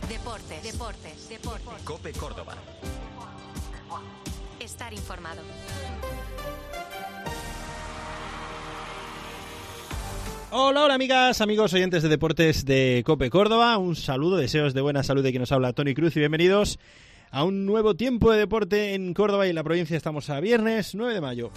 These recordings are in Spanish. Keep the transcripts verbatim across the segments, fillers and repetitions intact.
Deportes, deportes, deportes. COPE Córdoba. Estar informado. Hola, hola amigas, amigos oyentes de Deportes de COPE Córdoba. Un saludo, deseos de buena salud de quien nos habla, Tony Cruz, y bienvenidos a un nuevo tiempo de deporte en Córdoba y en la provincia. Estamos a viernes nueve de mayo.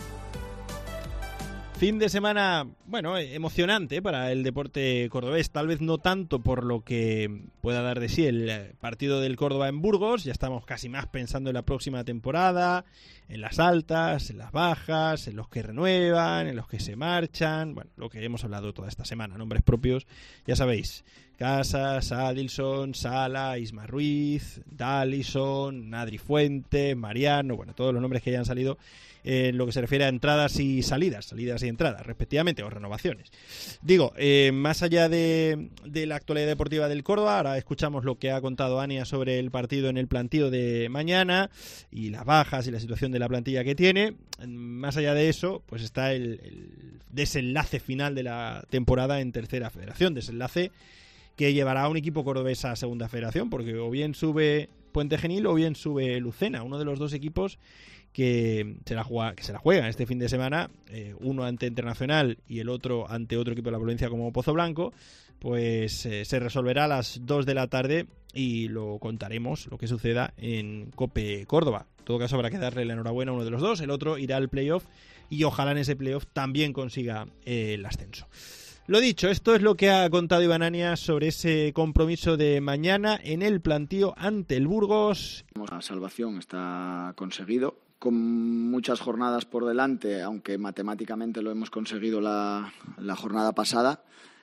Fin de semana, bueno, emocionante para el deporte cordobés, tal vez no tanto por lo que pueda dar de sí el partido del Córdoba en Burgos. Ya estamos casi más pensando en la próxima temporada, en las altas, en las bajas, en los que renuevan, en los que se marchan, bueno, lo que hemos hablado toda esta semana, nombres propios, ya sabéis, Casas, Adilson, Sala, Isma Ruiz, Dallison, Adri Fuente, Mariano, bueno, todos los nombres que ya han salido en lo que se refiere a entradas y salidas, salidas y entradas, respectivamente, o renovaciones. Digo, eh, más allá de, de la actualidad deportiva del Córdoba, ahora escuchamos lo que ha contado Ania sobre el partido en el plantío de mañana y las bajas y la situación de la plantilla que tiene. Más allá de eso, pues está el, el desenlace final de la temporada en Tercera Federación, desenlace que llevará a un equipo cordobés a Segunda Federación, porque o bien sube Puente Genil o bien sube Lucena, uno de los dos equipos que se la juega, que se la juegan este fin de semana, eh, uno ante Internacional y el otro ante otro equipo de la provincia como Pozo Blanco. Pues eh, se resolverá a las dos de la tarde y lo contaremos, lo que suceda en COPE Córdoba. En todo caso habrá que darle la enhorabuena a uno de los dos, el otro irá al playoff y ojalá en ese playoff también consiga eh, el ascenso. Lo dicho, esto es lo que ha contado Iván Ania sobre ese compromiso de mañana en el plantío ante el Burgos. La salvación está conseguido, con muchas jornadas por delante, aunque matemáticamente lo hemos conseguido la, la jornada pasada,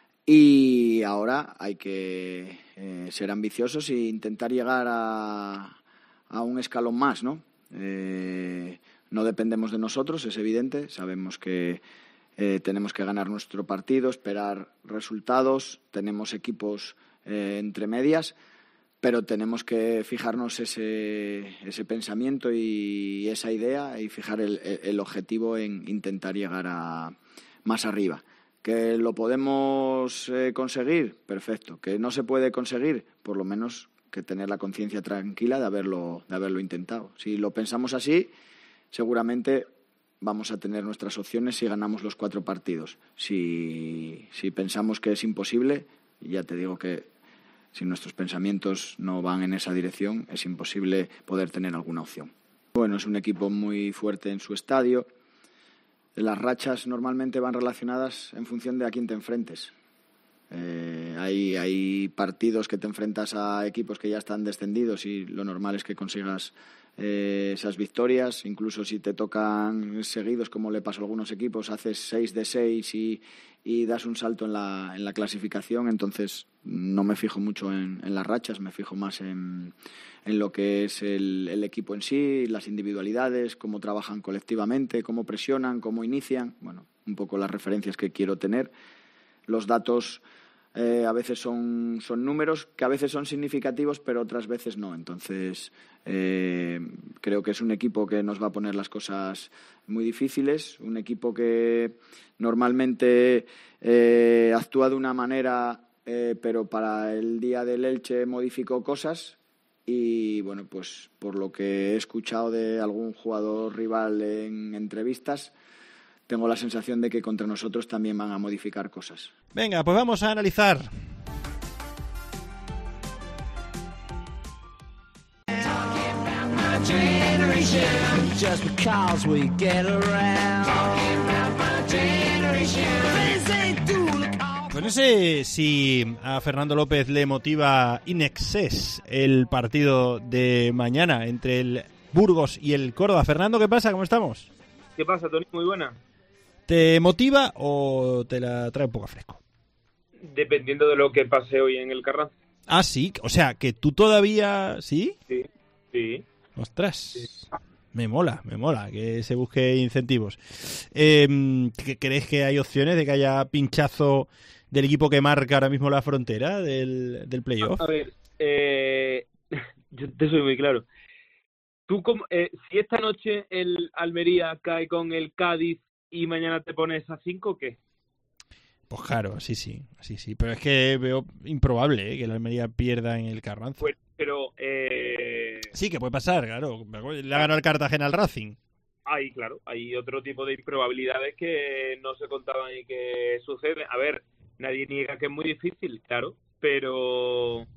y ahora hay que eh, ser ambiciosos e intentar llegar a, a un escalón más, ¿no? Eh, no dependemos de nosotros, es evidente, sabemos que Eh, tenemos que ganar nuestro partido, esperar resultados, tenemos equipos eh, entre medias, pero tenemos que fijarnos ese, ese pensamiento y esa idea y fijar el, el objetivo en intentar llegar a más arriba. ¿Que lo podemos eh, conseguir? Perfecto. ¿Que no se puede conseguir? Por lo menos que tener la conciencia tranquila de haberlo, de haberlo intentado. Si lo pensamos así, seguramente vamos a tener nuestras opciones si ganamos los cuatro partidos. Si, si pensamos que es imposible, ya te digo que si nuestros pensamientos no van en esa dirección, es imposible poder tener alguna opción. Bueno, es un equipo muy fuerte en su estadio. Las rachas normalmente van relacionadas en función de a quién te enfrentes. Eh, hay, hay partidos que te enfrentas a equipos que ya están descendidos y lo normal es que consigas eh, esas victorias. Incluso si te tocan seguidos, como le pasó a algunos equipos, haces seis de seis y, y das un salto en la, en la clasificación. Entonces no me fijo mucho en, en las rachas, me fijo más en, en lo que es el, el equipo en sí, las individualidades, cómo trabajan colectivamente, cómo presionan, cómo inician. Bueno, un poco las referencias que quiero tener. Los datos eh, a veces son, son números que a veces son significativos, pero otras veces no. Entonces, eh, creo que es un equipo que nos va a poner las cosas muy difíciles, un equipo que normalmente eh, actúa de una manera, eh, pero para el día del Elche modificó cosas. Y bueno, pues por lo que he escuchado de algún jugador rival en entrevistas, tengo la sensación de que contra nosotros también van a modificar cosas. Venga, pues vamos a analizar. Pues no sé si a Fernando López le motiva in excess el partido de mañana entre el Burgos y el Córdoba. Fernando, ¿qué pasa? ¿Cómo estamos? ¿Qué pasa, Tony? Muy buena. ¿Te motiva o te la trae un poco fresco? Dependiendo de lo que pase hoy en el Carranza. Ah, sí, o sea, que tú todavía... ¿Sí? Sí, sí. Ostras, Sí. me mola, me mola que se busque incentivos. Eh, ¿Crees que hay opciones de que haya pinchazo del equipo que marca ahora mismo la frontera del, del playoff? A ver, eh, yo te soy muy claro. Tú, como, eh, si esta noche el Almería cae con el Cádiz y mañana te pones a cinco, ¿qué? Pues claro, sí, sí, sí, sí. Pero es que veo improbable ¿eh? que la Almería pierda en el Carranza. Pues, pero... Eh... Sí, que puede pasar, claro. Le ha ganado el Cartagena al Racing. Hay, claro, hay otro tipo de improbabilidades que no se contaban y que suceden. A ver, nadie niega que es muy difícil, claro, pero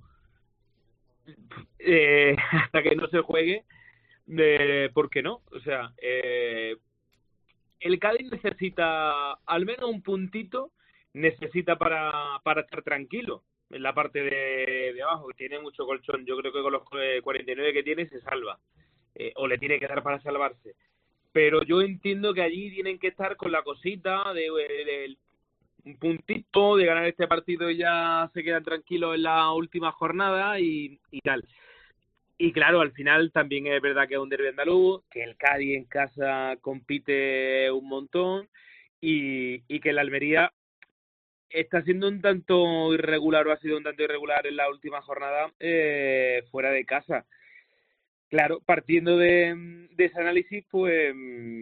eh, hasta que no se juegue, eh, ¿por qué no? O sea, eh, el Cádiz necesita al menos un puntito, necesita para, para estar tranquilo en la parte de, de abajo, que tiene mucho colchón. Yo creo que con los cuarenta y nueve que tiene se salva, eh, o le tiene que dar para salvarse. Pero yo entiendo que allí tienen que estar con la cosita de, de, de un puntito, de ganar este partido y ya se quedan tranquilos en la última jornada y, y tal. Y claro, al final también es verdad que es un derbi andaluz, que el Cádiz en casa compite un montón y, y que el Almería está siendo un tanto irregular o ha sido un tanto irregular en la última jornada eh, fuera de casa. Claro, partiendo de, de ese análisis, pues,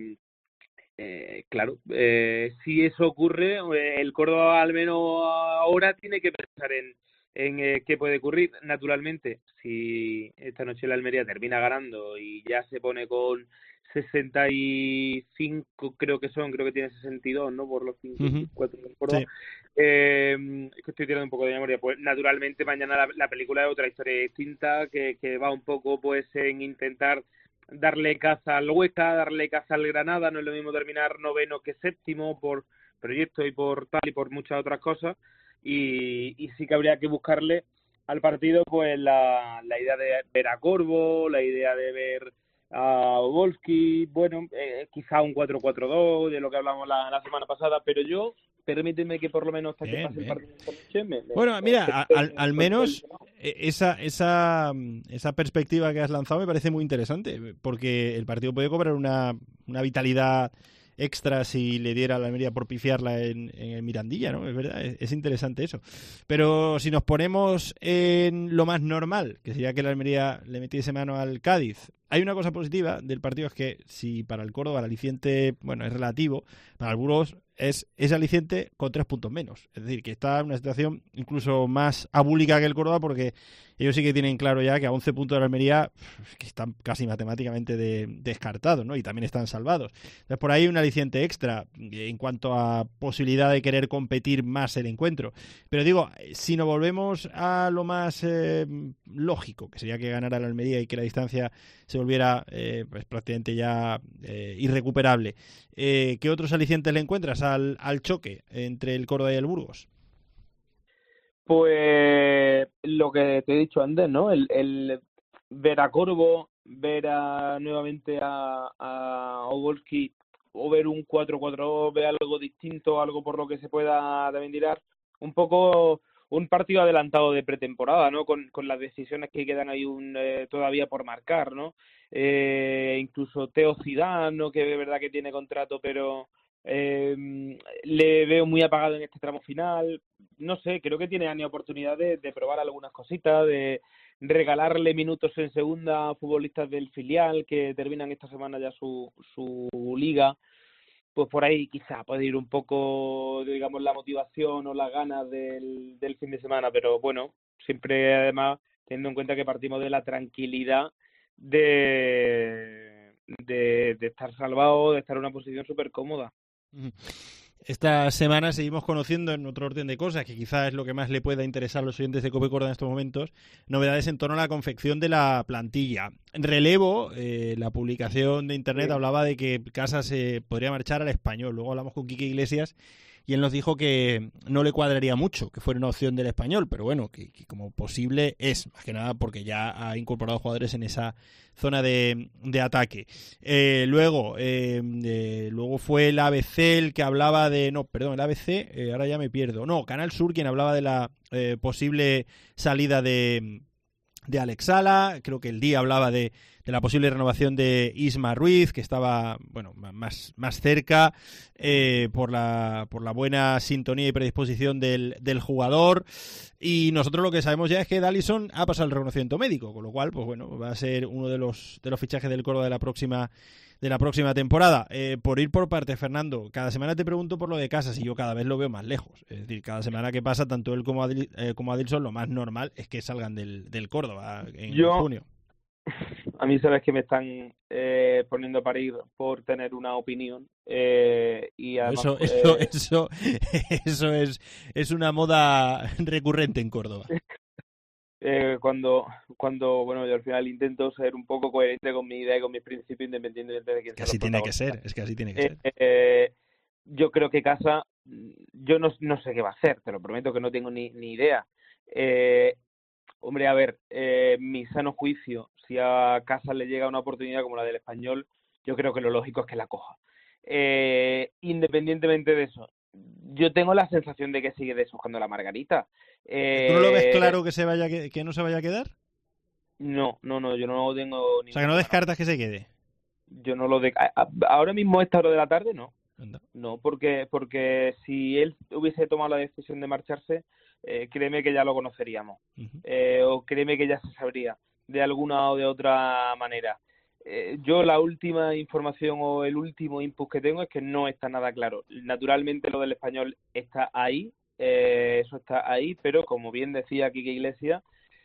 eh, claro, eh, si eso ocurre, el Córdoba al menos ahora tiene que pensar en, en eh, qué puede ocurrir. Naturalmente, si esta noche la Almería termina ganando y ya se pone con sesenta y cinco, creo que son, creo que tiene sesenta y dos, ¿no? Por los cincuenta y cuatro del Córdoba. Sí. Eh, es que estoy tirando un poco de memoria. Pues naturalmente mañana la, la película es otra historia distinta que, que va un poco pues en intentar darle caza al Huesca, darle caza al Granada. No es lo mismo terminar noveno que séptimo por proyecto y por tal y por muchas otras cosas. Y, y sí que habría que buscarle al partido pues la, la idea de ver a Corvo, la idea de ver a Volsky, bueno, eh, quizá un cuatro cuatro dos de lo que hablamos la, la semana pasada, pero yo permíteme que por lo menos hasta bien, que pase bien. El partido esta noche me, me, bueno, me, mira, me, a, al, al menos esa, esa, esa perspectiva que has lanzado me parece muy interesante, porque el partido puede cobrar una, una vitalidad extra si le diera a la Almería por pifiarla en, en el Mirandilla, ¿no? Es verdad, es, es interesante eso. Pero si nos ponemos en lo más normal, que sería que la Almería le metiese mano al Cádiz, hay una cosa positiva del partido, es que si para el Córdoba el aliciente, bueno, es relativo, para el Burgos es ese aliciente con tres puntos menos. Es decir, que está en una situación incluso más abúlica que el Córdoba, porque ellos sí que tienen claro ya que a once puntos de la Almería que están casi matemáticamente de, descartados, ¿no? Y también están salvados. Entonces, por ahí un aliciente extra en cuanto a posibilidad de querer competir más el encuentro. Pero digo, si nos volvemos a lo más eh, lógico, que sería que ganara la Almería y que la distancia se volviera eh, pues prácticamente ya eh, irrecuperable, eh, ¿qué otros alicientes le encuentras al, al choque entre el Córdoba y el Burgos? Pues lo que te he dicho antes, ¿no? El, el ver a Corvo, ver a, nuevamente a, a Obolski, o ver un cuatro cuatro, ver algo distinto, algo por lo que se pueda también tirar, un poco un partido adelantado de pretemporada, ¿no? Con, con las decisiones que quedan ahí un, eh, todavía por marcar, ¿no? Eh, incluso Teo Zidane, ¿no? Que es verdad que tiene contrato, pero eh, le veo muy apagado en este tramo final. No sé, creo que tiene oportunidad de, de probar algunas cositas, de regalarle minutos en segunda a futbolistas del filial que terminan esta semana ya su, su liga. Pues por ahí quizá puede ir un poco, digamos, la motivación o las ganas del, del fin de semana, pero bueno, siempre además teniendo en cuenta que partimos de la tranquilidad de, de, de estar salvado, de estar en una posición súper cómoda. Esta semana seguimos conociendo, en otro orden de cosas, que quizás es lo que más le pueda interesar a los oyentes de Cope Córdoba en estos momentos, novedades en torno a la confección de la plantilla. En relevo, eh, la publicación de internet sí. hablaba de que Casas se eh, podría marchar al Español. Luego hablamos con Quique Iglesias y él nos dijo que no le cuadraría mucho que fuera una opción del Español, pero bueno, que, que como posible es, más que nada porque ya ha incorporado jugadores en esa zona de, de ataque. Eh, luego eh, eh, luego fue el A B C el que hablaba de... No, perdón, el A B C, eh, ahora ya me pierdo. No, Canal Sur quien hablaba de la eh, posible salida de... de Alex Sala. Creo que el día hablaba de, de la posible renovación de Isma Ruiz, que estaba, bueno, más, más cerca eh, por la por la buena sintonía y predisposición del, del jugador. Y nosotros lo que sabemos ya es que Dallison ha pasado el reconocimiento médico, con lo cual, pues bueno, va a ser uno de los de los fichajes del Córdoba de la próxima de la próxima temporada. Eh, por ir por parte, Fernando, cada semana te pregunto por lo de Casas y yo cada vez lo veo más lejos. Es decir, cada semana que pasa, tanto él como Adil, eh, como Adilson, lo más normal es que salgan del, del Córdoba en yo, junio. A mí sabes que me están eh, poniendo a parir por tener una opinión eh, y además, eso eso eh, eso eso es es una moda recurrente en Córdoba. Eh, cuando, cuando, bueno, yo al final intento ser un poco coherente con mi idea y con mis principios, independientemente de quién sea. Que así tiene que ser, es que así tiene que eh, ser. Eh, yo creo que Casa, yo no, no sé qué va a hacer, te lo prometo que no tengo ni, ni idea. Eh, hombre, a ver, eh, mi sano juicio, si a Casa le llega una oportunidad como la del Español, yo creo que lo lógico es que la coja. Eh, independientemente de eso, yo tengo la sensación de que sigue deshojando la margarita. Eh, ¿Tú no lo ves claro que se vaya que no se vaya a quedar? No, no, no, yo no tengo... O sea, que no descartas que se quede. Yo no lo de... Ahora mismo a esta hora de la tarde, no. Anda. No, porque porque si él hubiese tomado la decisión de marcharse, eh, créeme que ya lo conoceríamos. Uh-huh. Eh, o créeme que ya se sabría de alguna o de otra manera. Eh, yo la última información o el último input que tengo es que no está nada claro. Naturalmente lo del Español está ahí, eh, eso está ahí, pero como bien decía Quique Iglesias,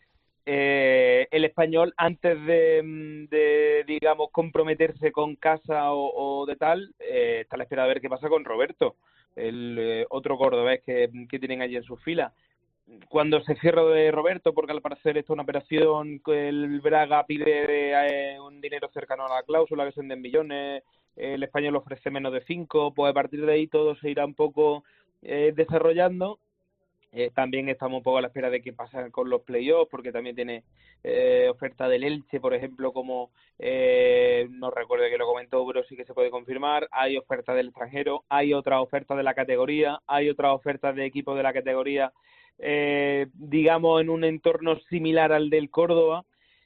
eh, el Español antes de, de digamos comprometerse con Casa o, o de tal, eh, está a la espera de ver qué pasa con Roberto, el eh, otro cordobés que, que tienen allí en sus filas. Cuando se cierra de Roberto, porque al parecer esto es una operación que el Braga pide eh, un dinero cercano a la cláusula, que son de millones, eh, el Español ofrece menos de cinco, pues a partir de ahí todo se irá un poco eh, desarrollando. Eh, también estamos un poco a la espera de qué pasa con los playoffs, porque también tiene eh, oferta del Elche, por ejemplo, como eh, no recuerdo que lo comentó, pero sí que se puede confirmar. Hay oferta del extranjero, hay otra oferta de la categoría, hay otra oferta de equipo de la categoría, eh, digamos, en un entorno similar al del Córdoba.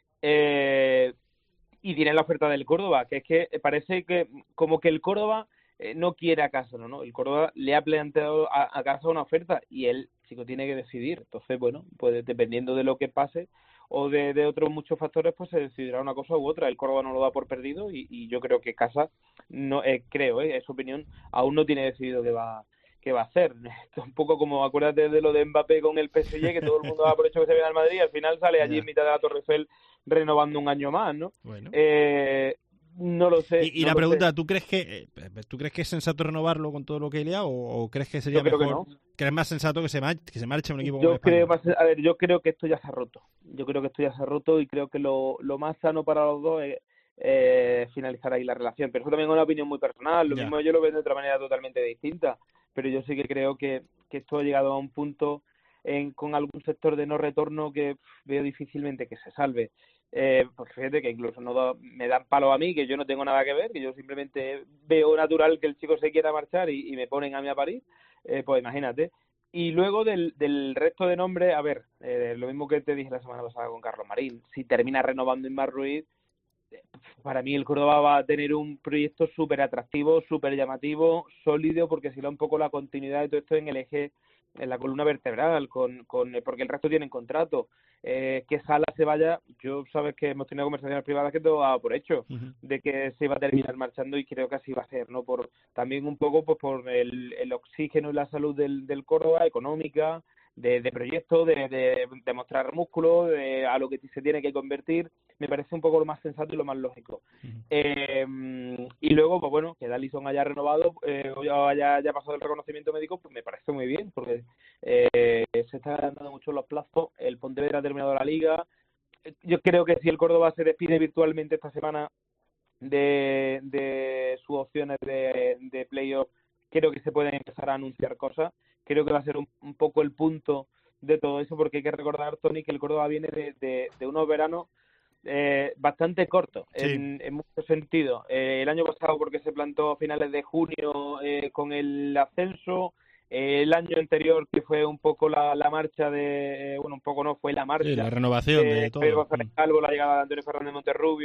Eh, y tiene la oferta del Córdoba, que es que parece que como que el Córdoba eh, no quiere a Casa, ¿no? El Córdoba le ha planteado a, a Casa una oferta y él, chico, tiene que decidir. Entonces, bueno, pues dependiendo de lo que pase o de, de otros muchos factores, pues se decidirá una cosa u otra. El Córdoba no lo da por perdido y, y yo creo que Casa, no eh, creo, eh, es su opinión, aún no tiene decidido qué va qué va a hacer. Esto es un poco como, acuérdate de lo de Mbappé con el P S G, que todo el mundo da por hecho que se viene al Madrid y al final sale allí yeah. en mitad de la Torre Eiffel renovando un año más, ¿no? Bueno. Eh, no lo sé. Y, y no la lo pregunta, sé. ¿tú crees que tú crees que es sensato renovarlo con todo lo que he liado o, o crees que sería yo creo mejor, que no. crees más sensato que se, mar, que se marche un equipo yo como creo España? más, a ver, yo creo que esto ya se ha roto. Yo creo que esto ya se ha roto y creo que lo, lo más sano para los dos es eh, finalizar ahí la relación. Pero eso también es una opinión muy personal. Lo Ya. mismo yo lo veo de otra manera totalmente distinta. Pero yo sí que creo que, que esto ha llegado a un punto en, con algún sector de no retorno que pff, veo difícilmente que se salve. Eh, pues fíjate que incluso no da, me dan palo a mí, que yo no tengo nada que ver, que yo simplemente veo natural que el chico se quiera marchar y, y me ponen a mí a parir, eh, pues imagínate. Y luego del, del resto de nombres, a ver, eh, lo mismo que te dije la semana pasada con Carlos Marín, si termina renovando Isma Ruiz, para mí el Córdoba va a tener un proyecto súper atractivo, súper llamativo, sólido, porque si da un poco la continuidad de todo esto en el eje, en la columna vertebral, con, con porque el resto tienen contrato. Eh, que Sala se vaya, yo sabes que hemos tenido conversaciones privadas que todo va por hecho, uh-huh. de que se va a terminar marchando y creo que así va a ser, ¿no? Por también un poco pues por el, el oxígeno y la salud del, del Córdoba, económica, de, de proyecto, de, de, de mostrar músculo, de a lo que se tiene que convertir, me parece un poco lo más sensato y lo más lógico. Uh-huh. Eh, y luego, pues bueno, que Dallison haya renovado, eh, o haya, haya pasado el reconocimiento médico, pues me parece muy bien, porque eh, se está dando mucho los plazos, el Pontevedra ha terminado la liga, yo creo que si el Córdoba se despide virtualmente esta semana de, de sus opciones de, de playoff, creo que se pueden empezar a anunciar cosas. Creo que va a ser un, un poco el punto de todo eso, porque hay que recordar, Tony, que el Córdoba viene de, de, de unos veranos eh, bastante cortos, sí. en, en muchos sentidos. Eh, el año pasado porque se plantó a finales de junio eh, con el ascenso, eh, el año anterior que fue un poco la, la marcha de, eh, bueno, un poco no, fue la marcha. Sí, la renovación de, de todo. Pedro González Calvo, la llegada de Antonio Fernández Monterrubio,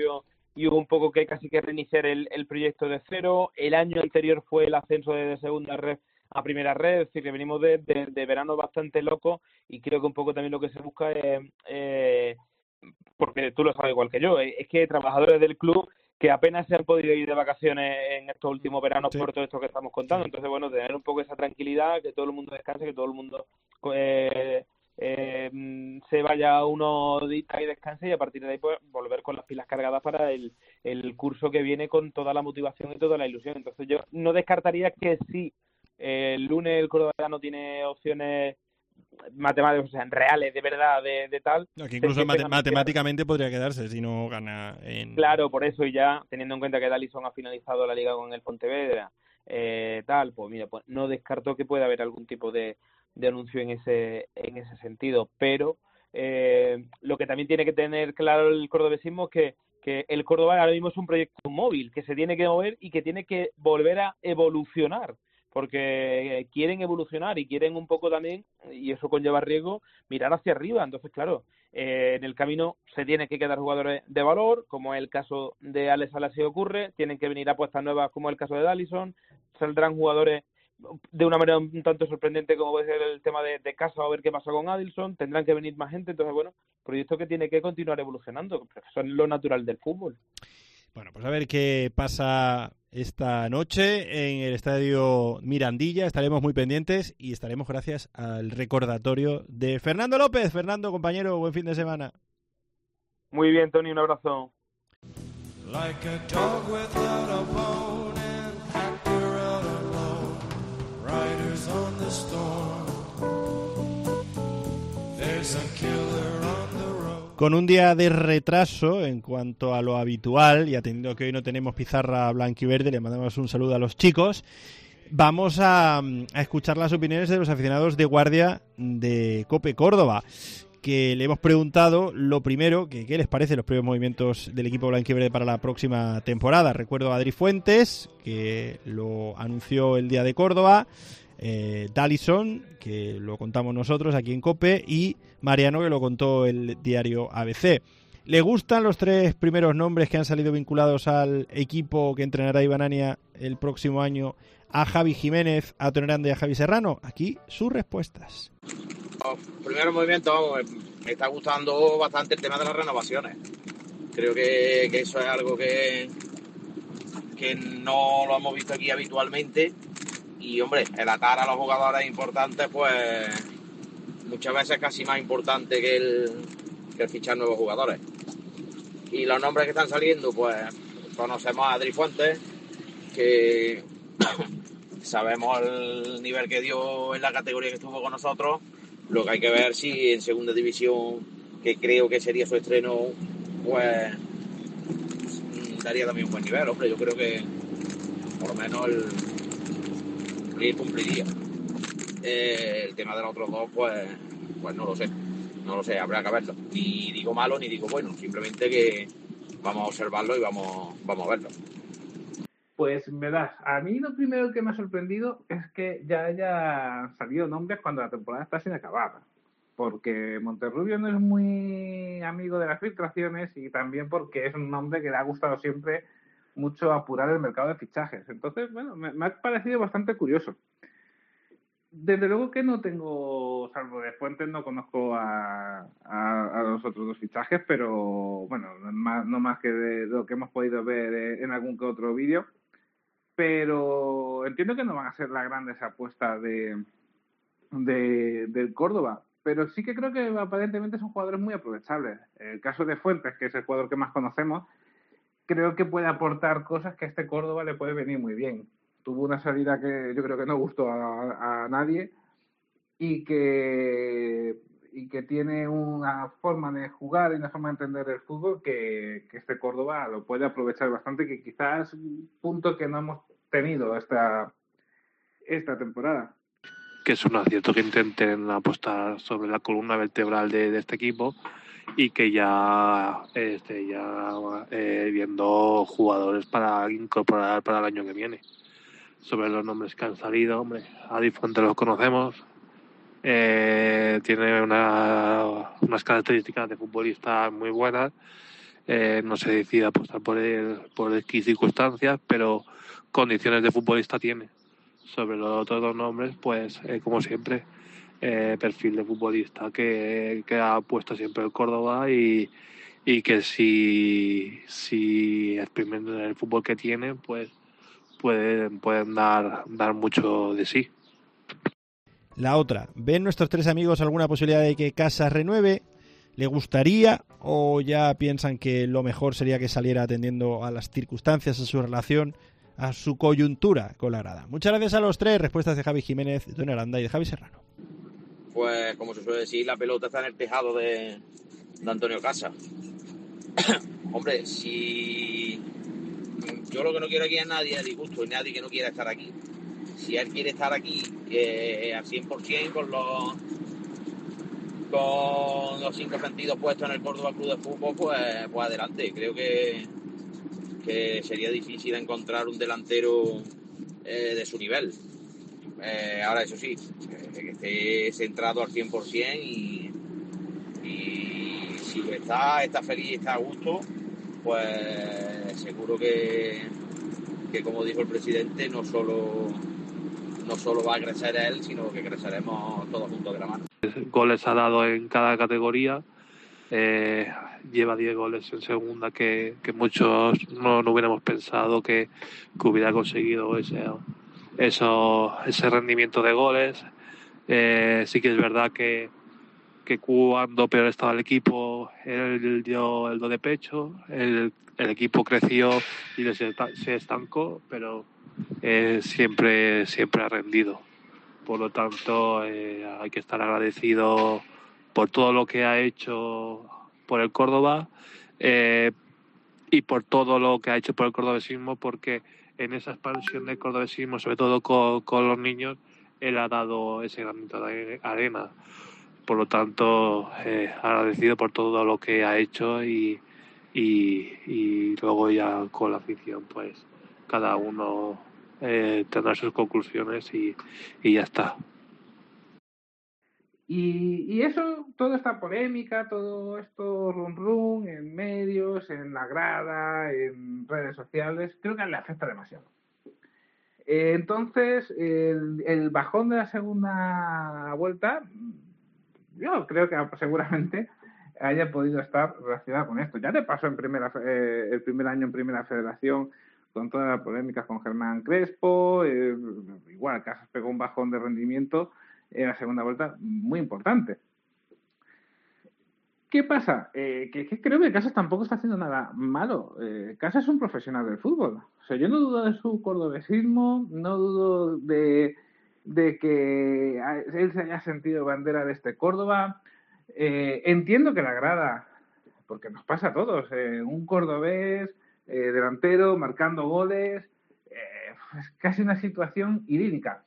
y hubo un poco que casi que reiniciar el, el proyecto de cero. El año anterior fue el ascenso de, de segunda red a primera red, es decir, que venimos de, de, de verano bastante locos, y creo que un poco también lo que se busca es, eh, porque tú lo sabes igual que yo, es que trabajadores del club que apenas se han podido ir de vacaciones en estos últimos veranos sí. por todo esto que estamos contando. Entonces, bueno, tener un poco esa tranquilidad, que todo el mundo descanse, que todo el mundo eh, eh, se vaya unos días y descanse, y a partir de ahí pues volver con las pilas cargadas para el, el curso que viene con toda la motivación y toda la ilusión. Entonces yo no descartaría que sí, eh, el lunes el Córdoba no tiene opciones matemáticas, o sea, reales, de verdad, de, de tal. No, que incluso mate- matemáticamente podría quedarse si no gana en... Claro, por eso, y ya teniendo en cuenta que Dallison ha finalizado la liga con el Pontevedra, eh, tal, pues mira, pues no descarto que pueda haber algún tipo de, de anuncio en ese en ese sentido, pero eh, lo que también tiene que tener claro el cordobesismo es que, que el Córdoba ahora mismo es un proyecto móvil, que se tiene que mover y que tiene que volver a evolucionar, porque quieren evolucionar y quieren un poco también, y eso conlleva riesgo, mirar hacia arriba. Entonces, claro, eh, en el camino se tienen que quedar jugadores de valor, como es el caso de Alex Salas si ocurre, tienen que venir apuestas nuevas, como es el caso de Dallison, saldrán jugadores de una manera un tanto sorprendente, como puede ser el tema de, de Casa, a ver qué pasa con Adilson, tendrán que venir más gente. Entonces, bueno, proyecto que tiene que continuar evolucionando, eso es lo natural del fútbol. Bueno, pues a ver qué pasa esta noche en el estadio Mirandilla. Estaremos muy pendientes y estaremos gracias al recordatorio de Fernando López. Fernando, compañero, buen fin de semana. Muy bien, Tony, un abrazo. Like a dog without a bone and actor out alone, riders on the storm. There's a killer on the road. Con un día de retraso en cuanto a lo habitual, y atendiendo que hoy no tenemos pizarra blanquiverde, le mandamos un saludo a los chicos. Vamos a, a escuchar las opiniones de los aficionados de guardia de COPE Córdoba, que le hemos preguntado lo primero, que qué les parece los primeros movimientos del equipo blanquiverde para la próxima temporada. Recuerdo a Adri Fuentes, que lo anunció el día de Córdoba, eh, Dallison, que lo contamos nosotros aquí en COPE, y Mariano, que lo contó el diario A B C. ¿Le gustan los tres primeros nombres que han salido vinculados al equipo que entrenará Iván Ania el próximo año, a Javi Jiménez, a Tony Grande y a Javi Serrano? Aquí sus respuestas. Primer movimiento, vamos, me está gustando bastante el tema de las renovaciones. Creo que, que eso es algo que, que no lo hemos visto aquí habitualmente. Y, hombre, el atar a los jugadores importantes, pues muchas veces casi más importante que el, que el fichar nuevos jugadores. Y los nombres que están saliendo, pues conocemos a Adri Fuentes, que sabemos el nivel que dio en la categoría que estuvo con nosotros. Lo que hay que ver si en segunda división, que creo que sería su estreno, pues daría también un buen nivel. Hombre, yo creo que por lo menos el cumplir, cumpliría. Eh, el tema de los otros dos, pues, pues no lo sé. No lo sé, habrá que verlo. Ni digo malo ni digo bueno, simplemente que vamos a observarlo y vamos, vamos a verlo. Pues verás, a mí lo primero que me ha sorprendido es que ya haya salido nombres cuando la temporada está sin acabar, porque Monterrubio no es muy amigo de las filtraciones y también porque es un nombre que le ha gustado siempre mucho apurar el mercado de fichajes. Entonces, bueno, me, me ha parecido bastante curioso. Desde luego que no tengo, salvo de Fuentes, no conozco a, a, a los otros dos fichajes, pero bueno, más, no más que de lo que hemos podido ver en algún que otro vídeo. Pero entiendo que no van a ser las grandes apuestas de, de, del Córdoba, pero sí que creo que aparentemente son jugadores muy aprovechables. El caso de Fuentes, que es el jugador que más conocemos, creo que puede aportar cosas que a este Córdoba le puede venir muy bien. Tuvo una salida que yo creo que no gustó a, a nadie y que, y que tiene una forma de jugar y una forma de entender el fútbol que, que este Córdoba lo puede aprovechar bastante, que quizás es un punto que no hemos tenido esta, esta temporada. Que es un acierto que intenten apostar sobre la columna vertebral de, de este equipo y que ya esté ya eh, viendo jugadores para incorporar para el año que viene. Sobre los nombres que han salido, hombre, a Adri Fuentes los conocemos, eh, tiene una, unas características de futbolista muy buenas, eh, no se decida apostar por él por X circunstancias, pero condiciones de futbolista tiene. Sobre los otros dos nombres, pues eh, como siempre, eh, perfil de futbolista que, que ha puesto siempre el Córdoba y, y que si, si exprimen el fútbol que tienen, pues pueden, pueden dar, dar mucho de sí. La otra, ¿ven nuestros tres amigos alguna posibilidad de que Casas renueve? ¿Le gustaría o ya piensan que lo mejor sería que saliera atendiendo a las circunstancias, a su relación, a su coyuntura con la grada? Muchas gracias a los tres. Respuestas de Javi Jiménez, de Tony Aranda y de Javi Serrano. Pues, como se suele decir, la pelota está en el tejado de, de Antonio Casas. Hombre, si... Yo lo que no quiero aquí es nadie a disgusto, y nadie que no quiera estar aquí. Si él quiere estar aquí eh, al cien por ciento con los con los cinco sentidos puestos en el Córdoba Club de Fútbol, pues, pues adelante. Creo que, que sería difícil encontrar un delantero eh, de su nivel. Eh, ahora, eso sí, eh, que esté centrado al cien por ciento y, y si está, está feliz y está a gusto, pues seguro que, que como dijo el presidente, no solo... no solo va a crecer él, sino que creceremos todos juntos de la mano. Goles ha dado en cada categoría, eh, lleva diez goles en segunda, que, que muchos no, no hubiéramos pensado que, que hubiera conseguido ese, eso, ese rendimiento de goles. Eh, sí que es verdad que, que cuando peor estaba el equipo, él dio el do de pecho, el, el equipo creció y se estancó, pero Eh, siempre siempre ha rendido. Por lo tanto, eh, hay que estar agradecido por todo lo que ha hecho por el Córdoba eh, y por todo lo que ha hecho por el cordobesismo, porque en esa expansión del cordobesismo, sobre todo con, con los niños, él ha dado ese granito de arena. Por lo tanto, eh, agradecido por todo lo que ha hecho y, y, y luego ya con la afición, pues cada uno eh, tendrá sus conclusiones y, y ya está. Y, y eso, toda esta polémica, todo esto rum rum en medios, en la grada, en redes sociales, creo que le afecta demasiado. Eh, entonces, el, el bajón de la segunda vuelta, yo creo que seguramente haya podido estar relacionado con esto. Ya te pasó en primera eh, el primer año en Primera Federación con toda la polémica con Germán Crespo, eh, igual Casas pegó un bajón de rendimiento en la segunda vuelta muy importante. ¿Qué pasa? Eh, que, que creo que Casas tampoco está haciendo nada malo. Eh, Casas es un profesional del fútbol. O sea, yo no dudo de su cordobesismo, no dudo de, de que él se haya sentido bandera de este Córdoba. Eh, entiendo que la grada, porque nos pasa a todos, eh, un cordobés eh, delantero marcando goles, eh, es casi una situación idílica.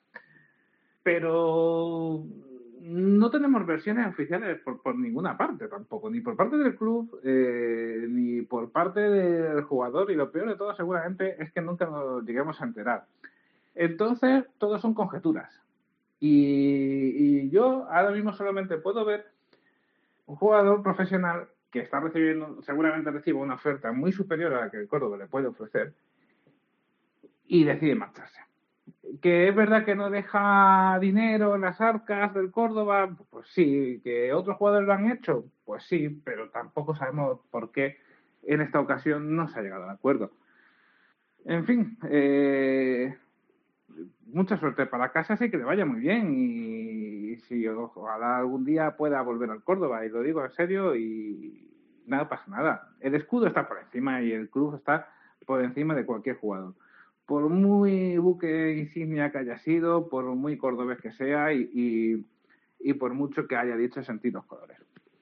Pero no tenemos versiones oficiales por, por ninguna parte tampoco, ni por parte del club, eh, ni por parte del jugador, y lo peor de todo seguramente es que nunca nos lleguemos a enterar. Entonces, todo son conjeturas. Y, y yo ahora mismo solamente puedo ver un jugador profesional que está recibiendo, seguramente recibe una oferta muy superior a la que el Córdoba le puede ofrecer, y decide marcharse. Que es verdad que no deja dinero en las arcas del Córdoba, pues sí. Que otros jugadores lo han hecho, pues sí, pero tampoco sabemos por qué en esta ocasión no se ha llegado a acuerdo. En fin, eh, mucha suerte para Casas y que le vaya muy bien, y, y si ojalá algún día pueda volver al Córdoba, y lo digo en serio, y nada pasa nada. El escudo está por encima y el club está por encima de cualquier jugador. Por muy buque insignia que haya sido, por muy cordobés que sea, y, y, y por mucho que haya dicho sentir los colores.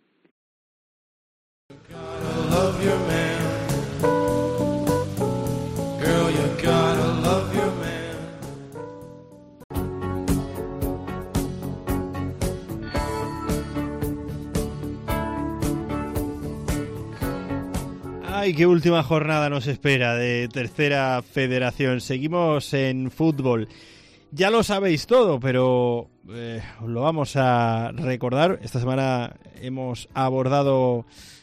Ay, qué última jornada nos espera de Tercera Federación. Seguimos en fútbol. Ya lo sabéis todo, pero eh, lo vamos a recordar. Esta semana hemos abordado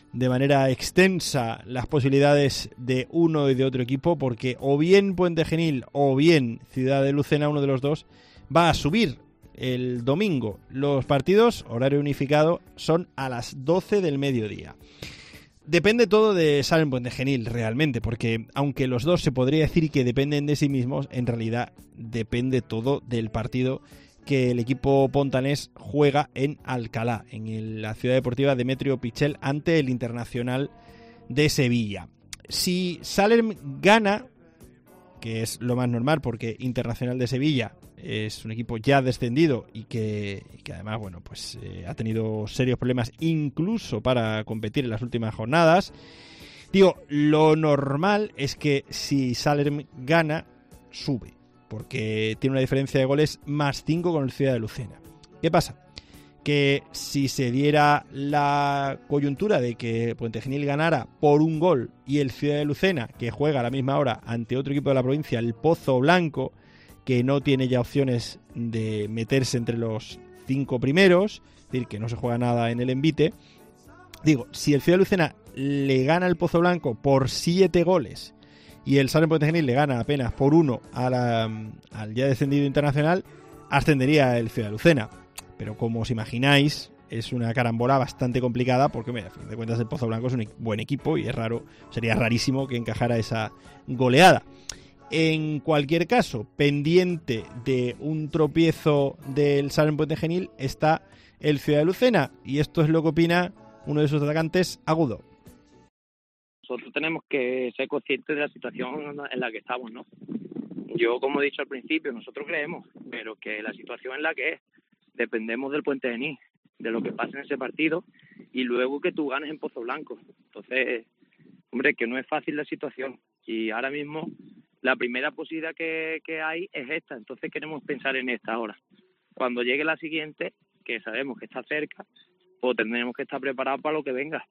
de manera extensa las posibilidades de uno y de otro equipo, porque o bien Puente Genil o bien Ciudad de Lucena, uno de los dos, va a subir el domingo. Los partidos, horario unificado, son a las doce del mediodía. Depende todo de Salem Puente Genil realmente, porque aunque los dos se podría decir que dependen de sí mismos, en realidad depende todo del partido que el equipo pontanés juega en Alcalá, en la ciudad deportiva Demetrio Pichel, ante el Internacional de Sevilla. Si Salem gana, que es lo más normal porque Internacional de Sevilla es un equipo ya descendido y que, y que además, bueno, pues eh, ha tenido serios problemas incluso para competir en las últimas jornadas. Digo, lo normal es que si Salem gana, sube, porque tiene una diferencia de goles más cinco con el Ciudad de Lucena. ¿Qué pasa? Que si se diera la coyuntura de que Puente Genil ganara por un gol y el Ciudad de Lucena, que juega a la misma hora ante otro equipo de la provincia, el Pozo Blanco, que no tiene ya opciones de meterse entre los cinco primeros, es decir, que no se juega nada en el envite, digo, si el Ciudad de Lucena le gana al Pozo Blanco por siete goles y el Salem Puente Genil le gana apenas por uno a la, al ya descendido Internacional, ascendería el Ciudad de Lucena. Pero como os imagináis, es una carambola bastante complicada porque, mira, a fin de cuentas, el Pozo Blanco es un buen equipo y es raro, sería rarísimo que encajara esa goleada. En cualquier caso, pendiente de un tropiezo del Salem Puente Genil está el Ciudad de Lucena, y esto es lo que opina uno de sus atacantes, Agudo. Nosotros tenemos que ser conscientes de la situación en la que estamos, ¿no? Yo, como he dicho al principio, nosotros creemos, pero que la situación en la que es, dependemos del Puente Genil, de lo que pase en ese partido, y luego que tú ganes en Pozo Blanco. Entonces, hombre, que no es fácil la situación, y ahora mismo la primera posibilidad que, que hay es esta, entonces queremos pensar en esta ahora. Cuando llegue la siguiente, que sabemos que está cerca, pues tendremos que estar preparados para lo que venga.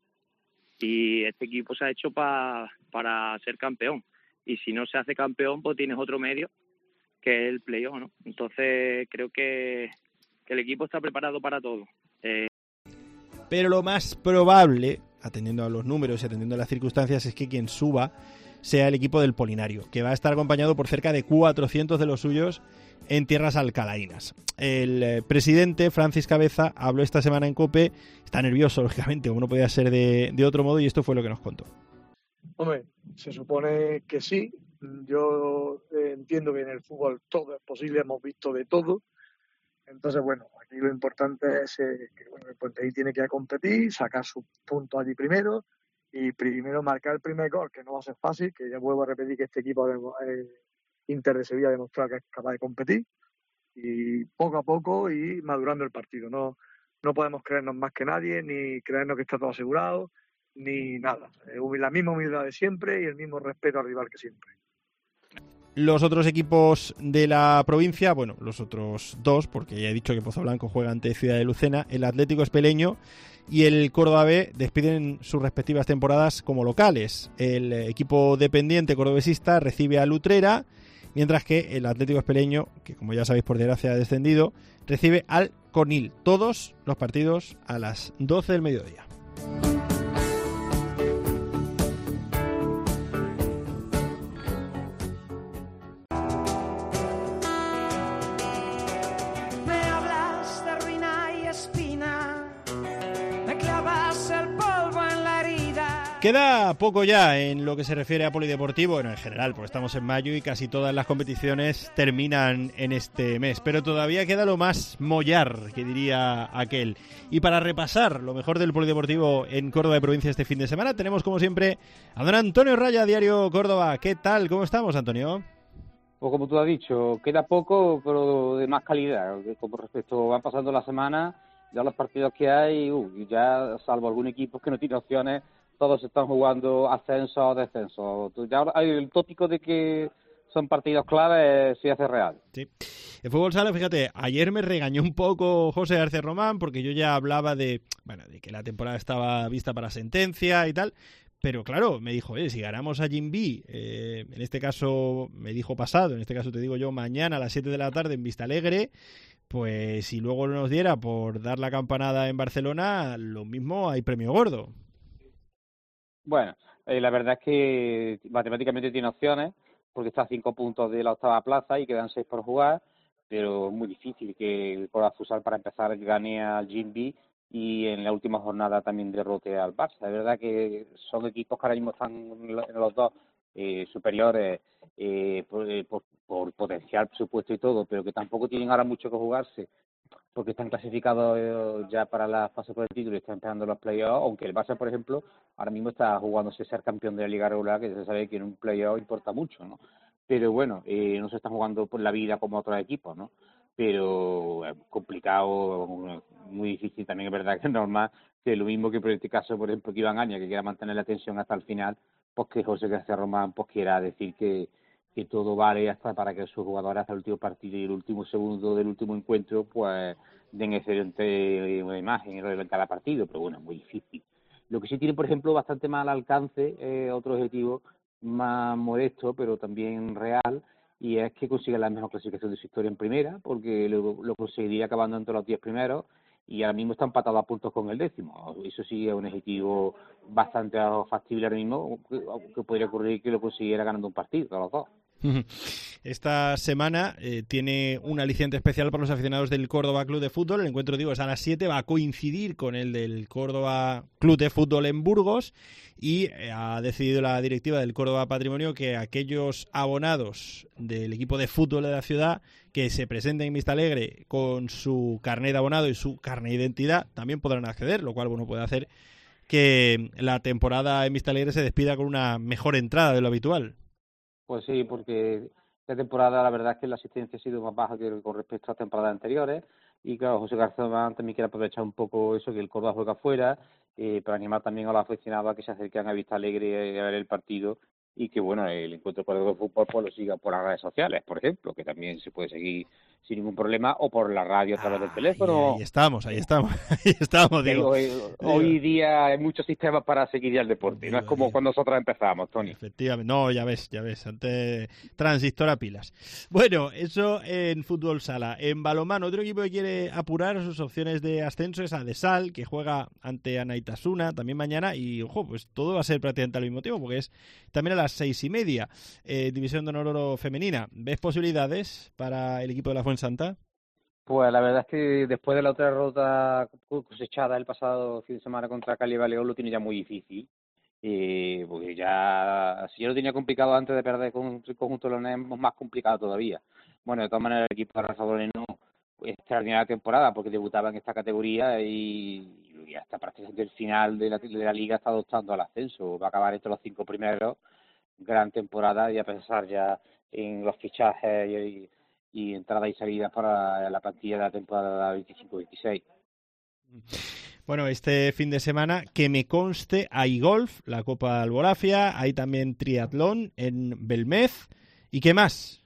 Y este equipo se ha hecho pa, para ser campeón. Y si no se hace campeón, pues tienes otro medio, que es el playoff, ¿no? Entonces creo que, que el equipo está preparado para todo. Eh... Pero lo más probable, atendiendo a los números y atendiendo a las circunstancias, es que quien suba sea el equipo del Polinario, que va a estar acompañado por cerca de cuatrocientos de los suyos en tierras alcalainas. El eh, presidente, Francis Cabeza, habló esta semana en COPE, está nervioso, lógicamente, como no podía ser de, de otro modo, y esto fue lo que nos contó. Hombre, se supone que sí. Yo eh, entiendo que en el fútbol todo es posible, hemos visto de todo. Entonces, bueno, aquí lo importante es eh, que bueno, el Puente Genil tiene que ir a competir, sacar sus puntos allí primero, y primero marcar el primer gol, que no va a ser fácil, que ya vuelvo a repetir que este equipo de eh, Inter de Sevilla ha demostrado que es capaz de competir, y poco a poco ir madurando el partido. No, no podemos creernos más que nadie, ni creernos que está todo asegurado, ni nada. Eh, la misma humildad de siempre y el mismo respeto al rival que siempre. Los otros equipos de la provincia, bueno, los otros dos, porque ya he dicho que Pozo Blanco juega ante Ciudad de Lucena, el Atlético Espeleño y el Córdoba B despiden sus respectivas temporadas como locales. El equipo dependiente cordobesista recibe a Lutrera, mientras que el Atlético Espeleño, que como ya sabéis por desgracia ha descendido, recibe al Conil. Todos los partidos a las doce del mediodía. Queda poco ya en lo que se refiere a polideportivo, bueno, en general, porque estamos en mayo y casi todas las competiciones terminan en este mes, pero todavía queda lo más mollar, que diría aquel. Y para repasar lo mejor del polideportivo en Córdoba de provincia este fin de semana, tenemos como siempre a don Antonio Raya, Diario Córdoba. ¿Qué tal? ¿Cómo estamos, Antonio? Pues como tú has dicho, queda poco, pero de más calidad. Como respecto, van pasando las semanas, ya los partidos que hay, uh, ya salvo algún equipo que no tiene opciones, todos están jugando ascenso o descenso. Ya hay el tópico de que son partidos claves, sí hace real. Sí. El fútbol sala, fíjate, ayer me regañó un poco José García Román porque yo ya hablaba de, bueno, de que la temporada estaba vista para sentencia y tal, pero claro, me dijo, eh, si ganamos a Jimby, eh, en este caso me dijo pasado, en este caso te digo yo mañana a las siete de la tarde en Vista Alegre, pues si luego nos diera por dar la campanada en Barcelona, lo mismo hay premio gordo. Bueno, eh, la verdad es que matemáticamente tiene opciones, porque está a cinco puntos de la octava plaza y quedan seis por jugar, pero es muy difícil que el Córdoba Futsal para empezar gane al Gimbi y en la última jornada también derrote al Barça. Es verdad que son equipos que ahora mismo están en los dos eh, superiores eh, por, eh, por, por potencial, por supuesto y todo, pero que tampoco tienen ahora mucho que jugarse, porque están clasificados eh, ya para la fase por el título y están empezando los playoffs, aunque el Barça, por ejemplo, ahora mismo está jugándose ser campeón de la Liga Regular, que se sabe que en un playoff importa mucho, ¿no? Pero bueno, eh, no se están jugando por la vida como otros equipos, ¿no? Pero es complicado, muy difícil, también es verdad que es normal que lo mismo que por este caso, por ejemplo, que Iván Aña, que quiera mantener la tensión hasta el final, pues que José García Román pues quiera decir que que todo vale hasta para que sus jugadores hasta el último partido y el último segundo del último encuentro pues den excelente imagen en cada partido, pero bueno, es muy difícil. Lo que sí tiene, por ejemplo, bastante mal alcance, eh, otro objetivo más modesto, pero también real, y es que consiga la mejor clasificación de su historia en primera, porque lo, lo conseguiría acabando entre los diez primeros, y ahora mismo está empatado a puntos con el décimo. Eso sí es un objetivo bastante factible ahora mismo, que, que podría ocurrir que lo consiguiera ganando un partido, a los dos. Esta semana eh, tiene un aliciente especial para los aficionados del Córdoba Club de Fútbol. El encuentro, digo, es a las siete, va a coincidir con el del Córdoba Club de Fútbol en Burgos y eh, ha decidido la directiva del Córdoba Patrimonio que aquellos abonados del equipo de fútbol de la ciudad que se presenten en Vista Alegre con su carnet de abonado y su carnet de identidad también podrán acceder, lo cual bueno puede hacer que la temporada en Vista Alegre se despida con una mejor entrada de lo habitual. Pues sí, porque esta temporada la verdad es que la asistencia ha sido más baja que con respecto a temporadas anteriores y claro, José García también quiere aprovechar un poco eso, que el Córdoba juega afuera, eh, para animar también a los aficionados a que se acerquen a Vista Alegre a ver el partido y que bueno, el encuentro por el fútbol pues lo siga por las redes sociales, por ejemplo, que también se puede seguir sin ningún problema, o por la radio a través del teléfono. Ahí estamos, ahí estamos, ahí estamos, digo. Hoy, hoy día hay muchos sistemas para seguir ya el deporte, digo, no es como digo. Cuando nosotros empezamos, Tony. Efectivamente, no, ya ves, ya ves, antes transistor a pilas. Bueno, eso en fútbol sala. En balonmano, otro equipo que quiere apurar sus opciones de ascenso es Adesal, que juega ante Anaitasuna también mañana, y ojo, pues todo va a ser prácticamente al mismo tiempo, porque es también a las seis y media, eh, División de Honor Oro femenina. ¿Ves posibilidades para el equipo de la Fuensanta? Pues la verdad es que después de la otra derrota cosechada el pasado fin de semana contra Cali Baleón lo tiene ya muy difícil, eh, porque ya si yo lo tenía complicado antes de perder con el conjunto de los Nemos, más complicado todavía. Bueno, de todas maneras el equipo de Rafa Moreno extraordinaria temporada porque debutaba en esta categoría y, y hasta prácticamente el final de la, de la liga está adoptando al ascenso, va a acabar entre los cinco primeros. Gran temporada y a pensar ya en los fichajes y, y entradas y salidas para la plantilla de la temporada veinticinco veintiséis. Bueno, este fin de semana, que me conste, hay golf, la Copa Alborafia, hay también triatlón en Belmez. ¿Y qué más?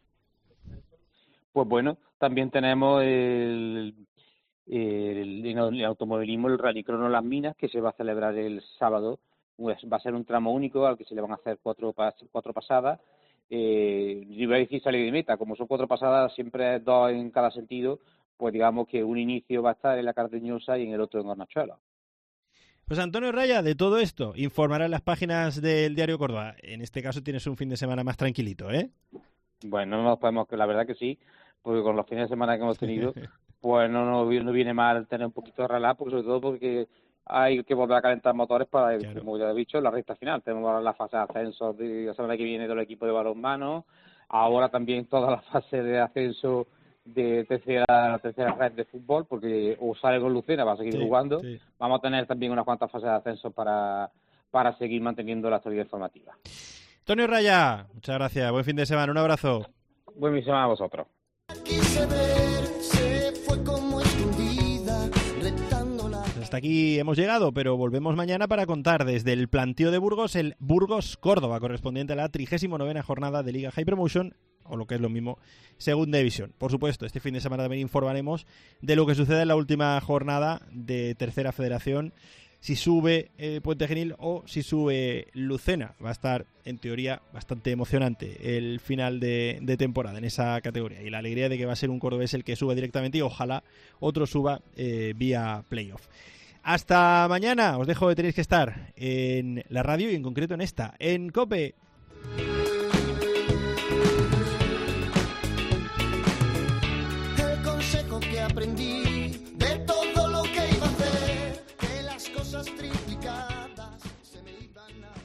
Pues bueno, también tenemos el, el, el automovilismo, el Rallycrono Las Minas, que se va a celebrar el sábado. Pues va a ser un tramo único al que se le van a hacer cuatro, cuatro pasadas. Eh, yo iba a decir salir de meta, como son cuatro pasadas, siempre dos en cada sentido, pues digamos que un inicio va a estar en la Cardeñosa y en el otro en Hornachuelos. Pues Antonio Raya, de todo esto, informará en las páginas del Diario Córdoba. En este caso tienes un fin de semana más tranquilito, ¿eh? Bueno, no nos podemos, la verdad que sí, porque con los fines de semana que hemos tenido, pues no nos no viene mal tener un poquito de relax, porque sobre todo porque hay que volver a calentar motores para, claro, como ya he dicho, la recta final. Tenemos la fase de ascenso de la semana que viene del equipo de balonmano, ahora también toda la fase de ascenso de tercera, la tercera red de fútbol, porque o sale con Lucena, va a seguir sí, jugando. Sí. Vamos a tener también unas cuantas fases de ascenso para, para seguir manteniendo la actualidad informativa. Antonio Raya, muchas gracias. Buen fin de semana, un abrazo. Buen fin de semana a vosotros. Hasta aquí hemos llegado, pero volvemos mañana para contar desde el planteo de Burgos el Burgos Córdoba, correspondiente a la trigésima novena jornada de Liga High Promotion, o lo que es lo mismo, Segunda División. Por supuesto, este fin de semana también informaremos de lo que sucede en la última jornada de Tercera Federación, si sube eh, Puente Genil o si sube Lucena. Va a estar, en teoría, bastante emocionante el final de, de temporada en esa categoría. Y la alegría de que va a ser un cordobés el que suba directamente y ojalá otro suba eh, vía playoff. Hasta mañana. Os dejo, tenéis que estar en la radio y en concreto en esta, en COPE.